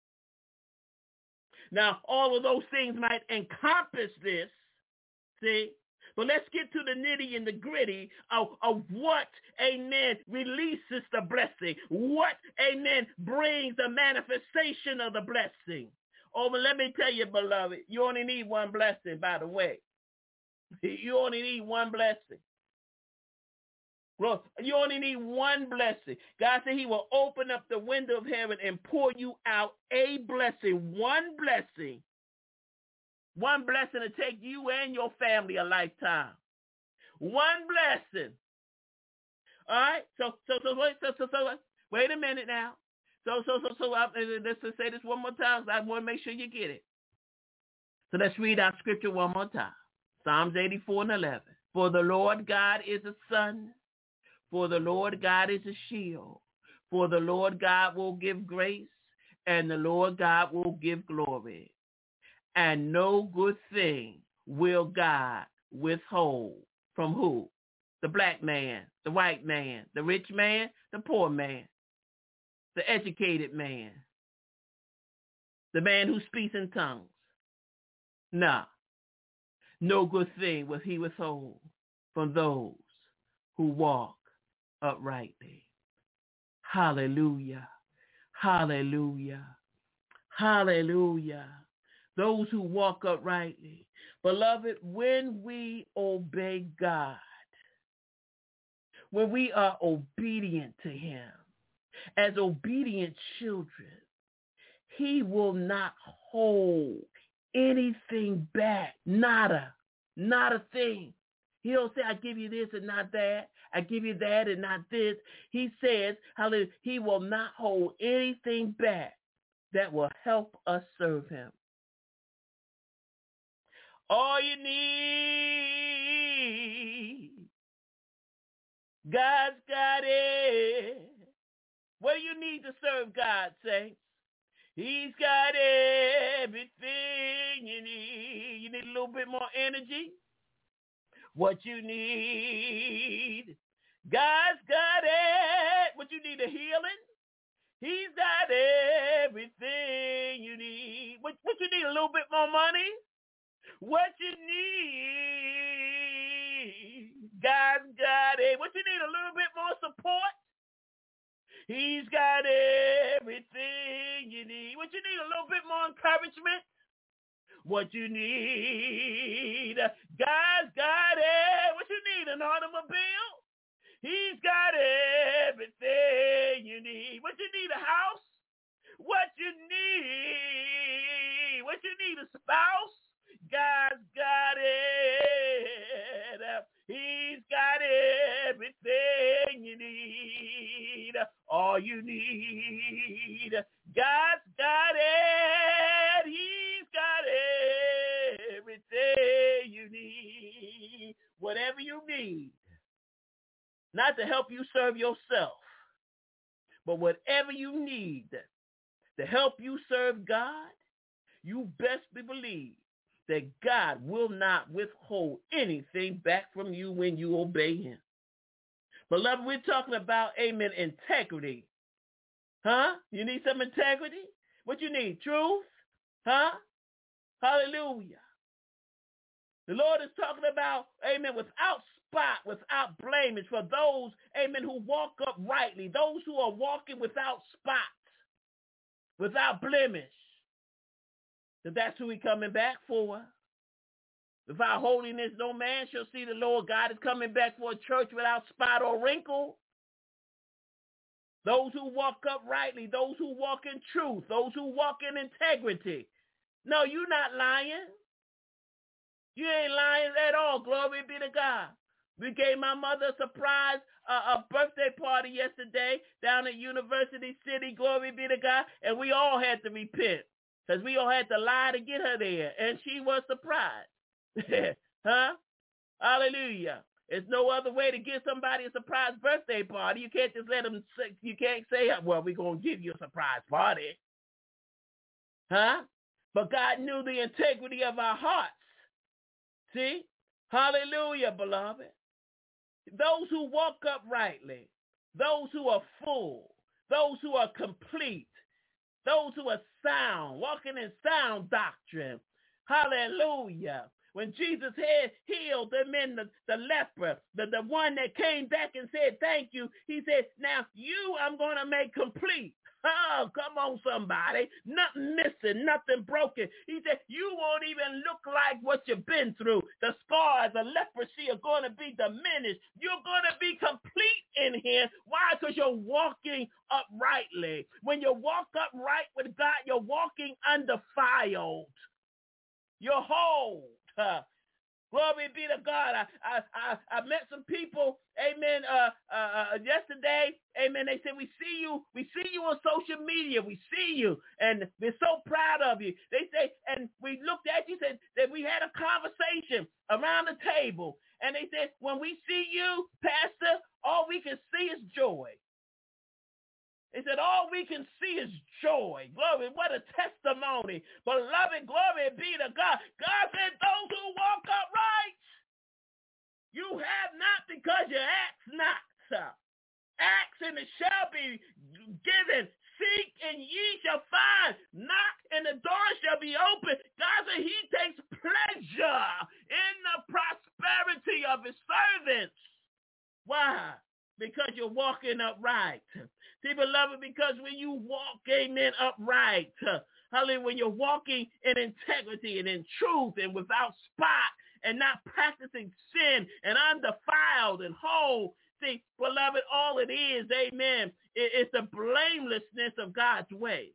Now, all of those things might encompass this, see? But let's get to the nitty and the gritty of, of what, amen, releases the blessing. What, amen, brings the manifestation of the blessing. Oh, but let me tell you, beloved, you only need one blessing, by the way. You only need one blessing. You only need one blessing. God said he will open up the window of heaven and pour you out a blessing, one blessing. One blessing to take you and your family a lifetime. One blessing. All right? So, so, so, wait, so, so, so, wait a minute now. So, so, so, so, I, let's just say this one more time. I want to make sure you get it. So let's read our scripture one more time. Psalms eighty-four and eleven. For the Lord God is a sun. For the Lord God is a shield. For the Lord God will give grace, and the Lord God will give glory. And no good thing will God withhold from who? The black man, the white man, the rich man, the poor man, the educated man, the man who speaks in tongues. Nah, no good thing will he withhold from those who walk uprightly. Hallelujah. Hallelujah. Hallelujah. Those who walk uprightly. Beloved, when we obey God, when we are obedient to him, as obedient children, he will not hold anything back. Nada. Not a thing. He don't say, I give you this and not that. I give you that and not this. He says, hallelujah, he will not hold anything back that will help us serve him. All you need, God's got it. What do you need to serve God, saints? He's got everything you need. You need a little bit more energy? What you need, God's got it. What you need, a healing? He's got everything you need. What, what you need, a little bit more money? What you need, God's got it. What you need, a little bit more support? He's got everything you need. What you need, a little bit more encouragement? What you need, God's got it. What you need, an automobile? He's got everything you need. What you need, a house? What you need, what you need, a spouse? God's got it. He's got everything you need. All you need, God's got it. He's got everything you need. Whatever you need, not to help you serve yourself, but whatever you need to help you serve God, you best believe that God will not withhold anything back from you when you obey him. Beloved, we're talking about, amen, integrity. Huh? You need some integrity? What you need? Truth? Huh? Hallelujah. The Lord is talking about, amen, without spot, without blemish, for those, amen, who walk uprightly, those who are walking without spot, without blemish. That that's who he's coming back for. Without holiness, no man shall see the Lord. God is coming back for a church without spot or wrinkle. Those who walk uprightly, those who walk in truth, those who walk in integrity. No, you're not lying. You ain't lying at all. Glory be to God. We gave my mother a surprise uh, a birthday party yesterday down at University City. Glory be to God. And we all had to repent because we all had to lie to get her there. And she was surprised. Huh? Hallelujah. There's no other way to give somebody a surprise birthday party. You can't just let them say, you can't say, well, we're going to give you a surprise party. Huh? But God knew the integrity of our hearts. See? Hallelujah, beloved. Those who walk uprightly, those who are full, those who are complete, those who are sound, walking in sound doctrine. Hallelujah. When Jesus had healed the men, the, the leper, the, the one that came back and said, thank you, he said, now you I'm going to make complete. Oh, come on, somebody. Nothing missing, nothing broken. He said, you won't even look like what you've been through. The scars, the leprosy are going to be diminished. You're going to be complete in here. Why? Because you're walking uprightly. When you walk upright with God, you're walking undefiled. You're whole. Uh, glory be to God. I, I I I met some people, amen, uh, uh, yesterday, amen. They said, we see you, we see you on social media. We see you, and we're so proud of you. They say, and we looked at you, said that we had a conversation around the table, and they said, when we see you, Pastor, all we can see is joy. They said, all we can see is joy. Glory, what a testimony. Beloved, glory be to God. God said, those who walk upright, you have not because you ask not. Ask and it shall be given. Seek and ye shall find. Knock and the door shall be open. God said he takes pleasure in the prosperity of his servants. Why? Because you're walking upright. See, beloved, because when you walk, amen, upright, hallelujah, when you're walking in integrity and in truth and without spot and not practicing sin and undefiled and whole, see, beloved, all it is, amen, it's the blamelessness of God's way.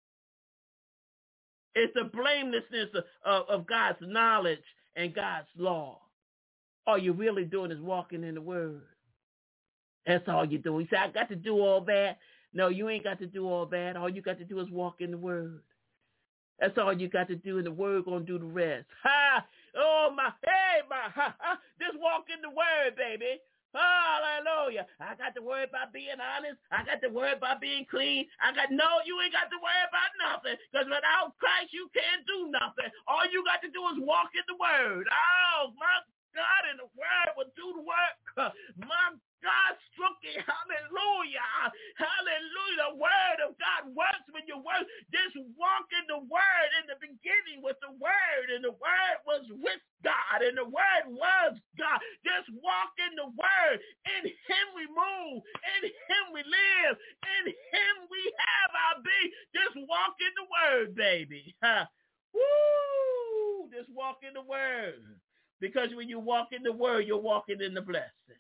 It's the blamelessness of, of, of God's knowledge and God's law. All you're really doing is walking in the word. That's all you do. He said, I got to do all that. No, you ain't got to do all that. All you got to do is walk in the word. That's all you got to do, and the word going to do the rest. Ha! Oh, my, hey, my, ha, ha. Just walk in the word, baby. Hallelujah. I got to worry about being honest. I got to worry about being clean. I got, no, you ain't got to worry about nothing, because without Christ, you can't do nothing. All you got to do is walk in the word. Oh, my God, and the word will do the work. My God, Strookie, hallelujah, hallelujah. The word of God works when you work. Just walk in the word. In the beginning was the word, and the word was we live. In him we have our being. Just walk in the word, baby. Huh? Woo! Just walk in the word. Because when you walk in the word, you're walking in the blessing.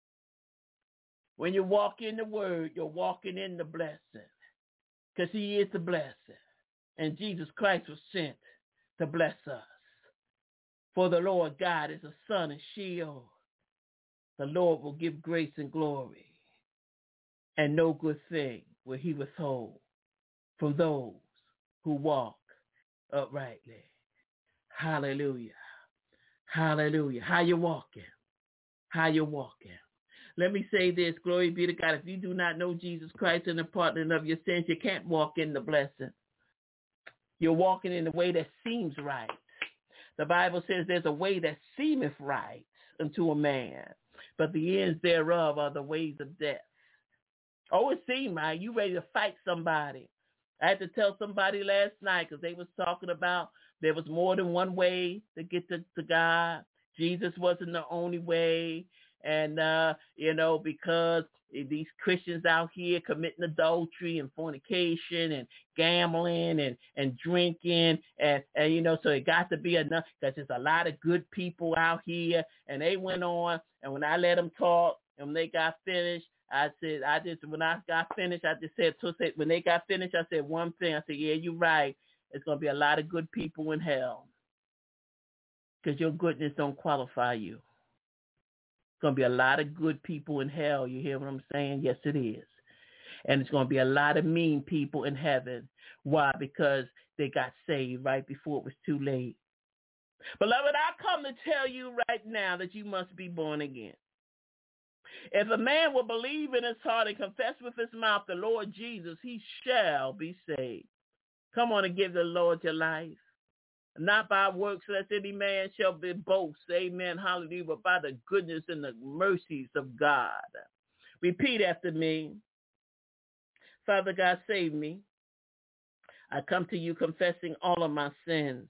When you walk in the word, you're walking in the blessing. Because he is the blessing. And Jesus Christ was sent to bless us. For the Lord God is a sun and shield. The Lord will give grace and glory. And no good thing will he withhold from those who walk uprightly. Hallelujah. Hallelujah. How you walking? How you walking? Let me say this, glory be to God. If you do not know Jesus Christ and the pardoning of your sins, you can't walk in the blessing. You're walking in the way that seems right. The Bible says there's a way that seemeth right unto a man, but the ends thereof are the ways of death. Oh, it seemed right. You ready to fight somebody. I had to tell somebody last night because they was talking about there was more than one way to get to, to God. Jesus wasn't the only way. And, uh, you know, because these Christians out here committing adultery and fornication and gambling and, and drinking. And, and, you know, so it got to be enough because there's a lot of good people out here. And they went on. And when I let them talk and when they got finished, I said, I just, when I got finished, I just said, to say, when they got finished, I said one thing. I said, yeah, you're right. There's going to be a lot of good people in hell because your goodness don't qualify you. Going to be a lot of good people in hell. You hear what I'm saying? Yes, it is. And it's going to be a lot of mean people in heaven. Why? Because they got saved right before it was too late. Beloved, I come to tell you right now that you must be born again. If a man will believe in his heart and confess with his mouth the Lord Jesus, he shall be saved. Come on and give the Lord your life. Not by works, lest any man shall be boast. Amen. Hallelujah. But by the goodness and the mercies of God. Repeat after me. Father God, save me. I come to you confessing all of my sins.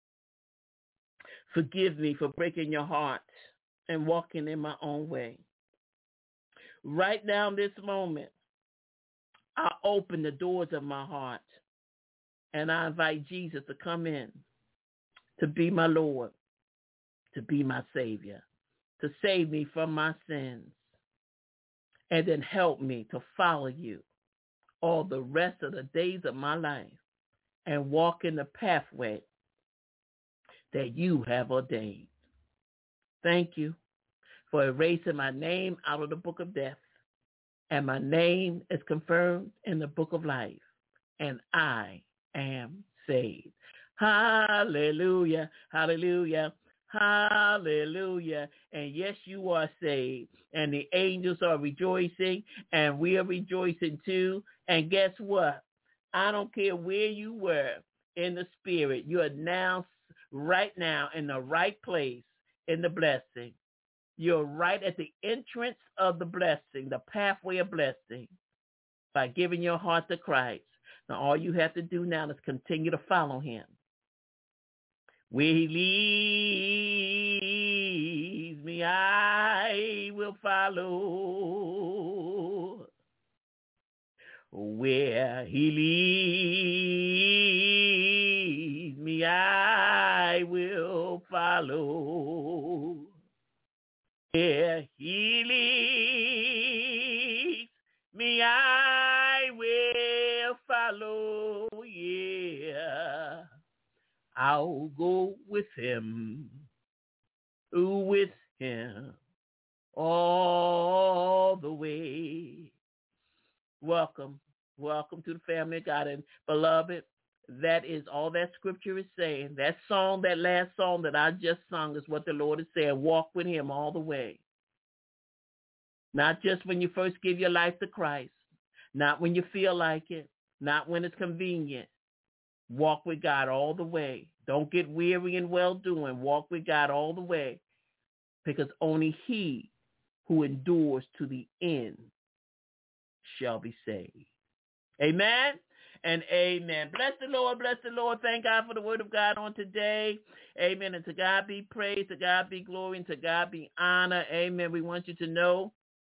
Forgive me for breaking your heart and walking in my own way. Right now, in this moment, I open the doors of my heart and I invite Jesus to come in, to be my Lord, to be my Savior, to save me from my sins, and then help me to follow you all the rest of the days of my life and walk in the pathway that you have ordained. Thank you for erasing my name out of the book of death, and my name is confirmed in the book of life, and I am saved. Hallelujah, hallelujah, hallelujah. And yes, you are saved. And the angels are rejoicing, and we are rejoicing too. And guess what? I don't care where you were in the spirit. You are now, right now, in the right place in the blessing. You're right at the entrance of the blessing, the pathway of blessing, by giving your heart to Christ. Now, all you have to do now is continue to follow him. Where he leads me, I will follow. Where he leads me, I will follow. Where he leads me, I will follow. Yeah. I'll go with him, with him, all the way. Welcome, welcome to the family of God. And beloved, that is all that scripture is saying. That song, that last song that I just sung is what the Lord is saying. Walk with him all the way. Not just when you first give your life to Christ, not when you feel like it, not when it's convenient. Walk with God all the way. Don't get weary in well-doing. Walk with God all the way, because only he who endures to the end shall be saved. Amen and amen. Bless the Lord, bless the Lord. Thank God for the word of God on today. Amen. And to God be praise, to God be glory, and to God be honor. Amen. We want you to know,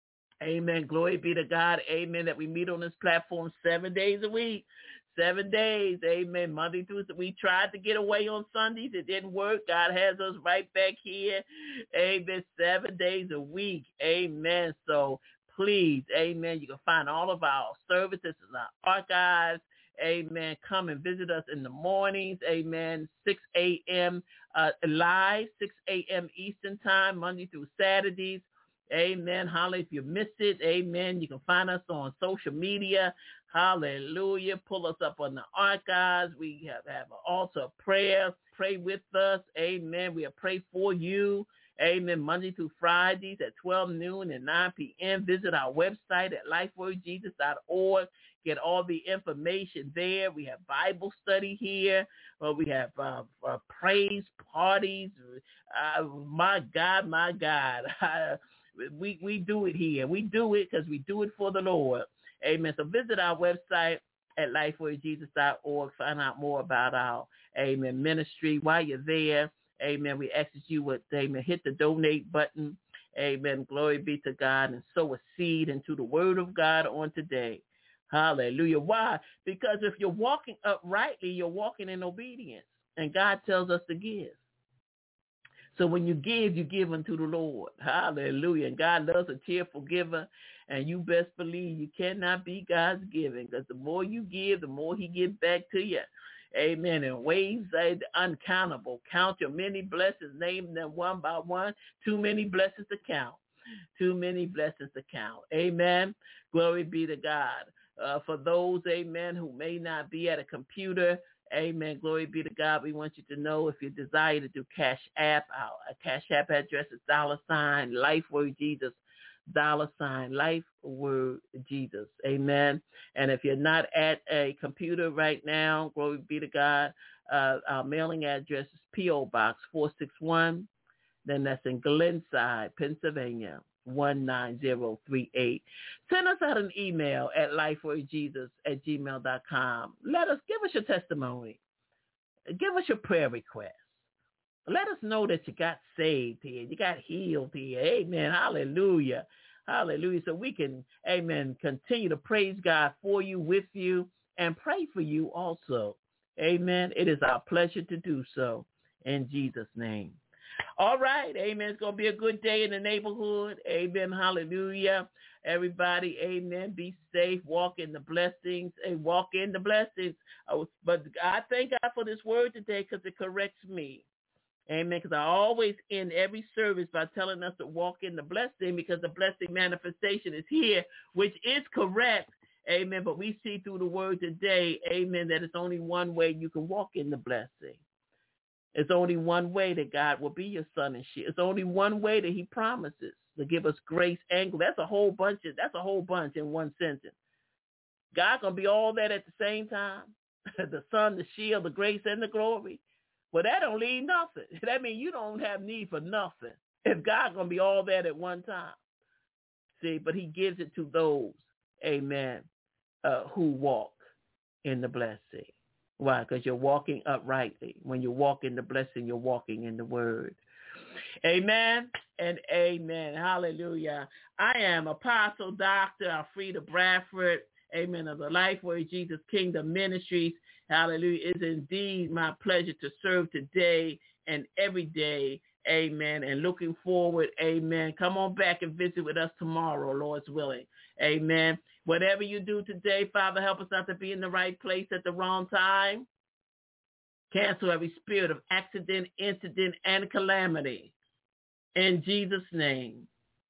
Amen. Glory be to God. Amen. That we meet on this platform seven days a week. Seven days. Amen. Monday through we tried to get away on Sundays. It didn't work. God has us right back here. Amen. Seven days a week. Amen. So please, amen. You can find all of our services, our archives. Amen. Come and visit us in the mornings. Amen. six a.m. Uh, live, six a.m. Eastern time, Monday through Saturdays. Amen. Hallelujah. If you missed it, amen. You can find us on social media. Hallelujah. Pull us up on the archives. We have, have an altar of prayer. Pray with us. Amen. We'll pray for you. Amen. Monday through Fridays at twelve noon and nine p.m. Visit our website at life word jesus dot org. Get all the information there. We have Bible study here. Well, we have uh, uh, praise parties. Uh, my God, my God. we, we do it here. We do it because we do it for the Lord. Amen. So visit our website at life word jesus dot org. Find out more about our, amen, ministry. While you're there, amen, we ask that you would, amen, hit the donate button. Amen. Glory be to God, and sow a seed into the word of God on today. Hallelujah. Why? Because if you're walking uprightly, you're walking in obedience. And God tells us to give. So when you give, you give unto the Lord. Hallelujah. And God loves a cheerful giver. And you best believe you cannot be God's giving, because the more you give, the more he gives back to you. Amen. In ways that are uncountable. Count your many blessings. Name them one by one. Too many blessings to count. Too many blessings to count. Amen. Glory be to God. Uh, for those, amen, who may not be at a computer, amen, glory be to God, we want you to know if you desire to do Cash App, our Cash App address is dollar sign, Life Word Jesus, dollar sign, Life Word Jesus, amen. And if you're not at a computer right now, glory be to God, uh, our mailing address is P O Box four six one, then that's in Glenside, Pennsylvania, one nine zero three eight. Send us out an email at lifewordjesus at gmail dot com. Let us, give us your testimony. Give us your prayer request. Let us know that you got saved here. You got healed here. Amen. Hallelujah. Hallelujah. So we can, amen, continue to praise God for you, with you, and pray for you also. Amen. It is our pleasure to do so in Jesus' name. All right, amen. It's going to be a good day in the neighborhood. Amen, hallelujah. Everybody, amen, be safe, walk in the blessings, and walk in the blessings. Oh, but I thank God for this word today because it corrects me. Amen, because I always end every service by telling us to walk in the blessing, because the blessing manifestation is here, which is correct. Amen, but we see through the word today, amen, that it's only one way you can walk in the blessing. It's only one way that God will be your son and shield. It's only one way that he promises to give us grace and glory. That's a whole bunch of, that's a whole bunch in one sentence. God going to be all that at the same time. The son, the shield, the grace, and the glory. Well, that don't leave nothing. That means you don't have need for nothing. If God going to be all that at one time. See, but he gives it to those, amen, uh, who walk in the blessing. Why? Because you're walking uprightly. When you walk in the blessing, you're walking in the word. Amen and amen. Hallelujah. I am Apostle Doctor Alfreda Bradford, amen, of the Life Word Jesus Kingdom Ministries. Hallelujah. It is indeed my pleasure to serve today and every day. Amen. And looking forward, amen. Come on back and visit with us tomorrow, Lord's willing. Amen. Whatever you do today, Father, help us not to be in the right place at the wrong time. Cancel every spirit of accident, incident, and calamity. In Jesus' name,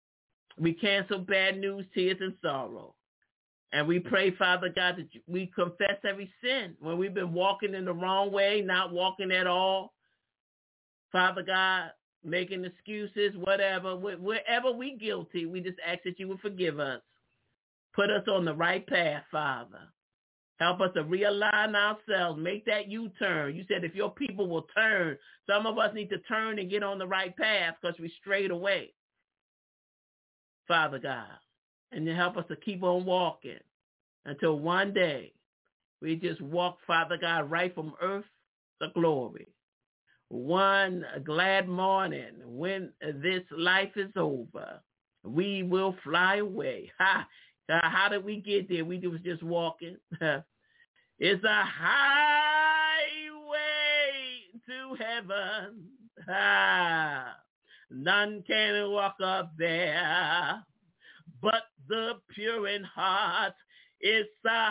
we cancel bad news, tears, and sorrow. And we pray, Father God, that we confess every sin when we've been walking in the wrong way, not walking at all. Father God, making excuses, whatever, wherever we guilty, we just ask that you would forgive us. Put us on the right path, Father. Help us to realign ourselves, make that U-turn. You said if your people will turn, some of us need to turn and get on the right path because we strayed away, Father God. And then help us to keep on walking until one day we just walk, Father God, right from earth to glory. One glad morning when this life is over, we will fly away. Ha! Uh, how did we get there? We was just walking. It's a highway to heaven. Ah, none can walk up there but the pure in heart. It's a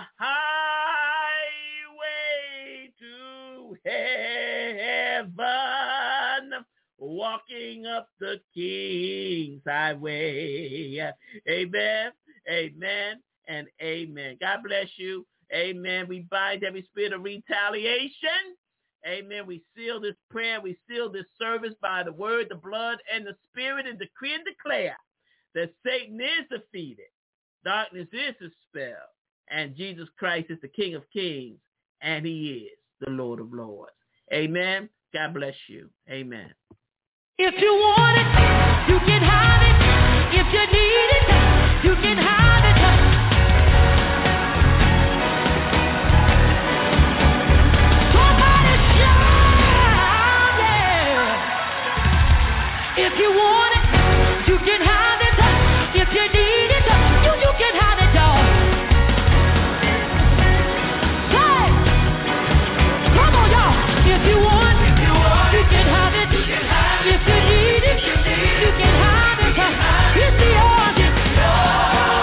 highway to heaven, walking up the King's highway. Amen, amen, and amen. God bless you. Amen. We bind every spirit of retaliation. Amen. We seal this prayer. We seal this service by the word, the blood, and the spirit, and decree and declare that Satan is defeated. Darkness is dispelled. And Jesus Christ is the King of kings. And he is the Lord of lords. Amen. God bless you. Amen. If you want it, you can have it. If you need it, you can have it. If you want it, you can have it. If you need it, you, you can have it, y'all. Hey! Come on, y'all. If you want, if you, want you can have it. You can have it. If you need it, you, need you can have it. It's the order.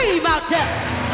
scream out there.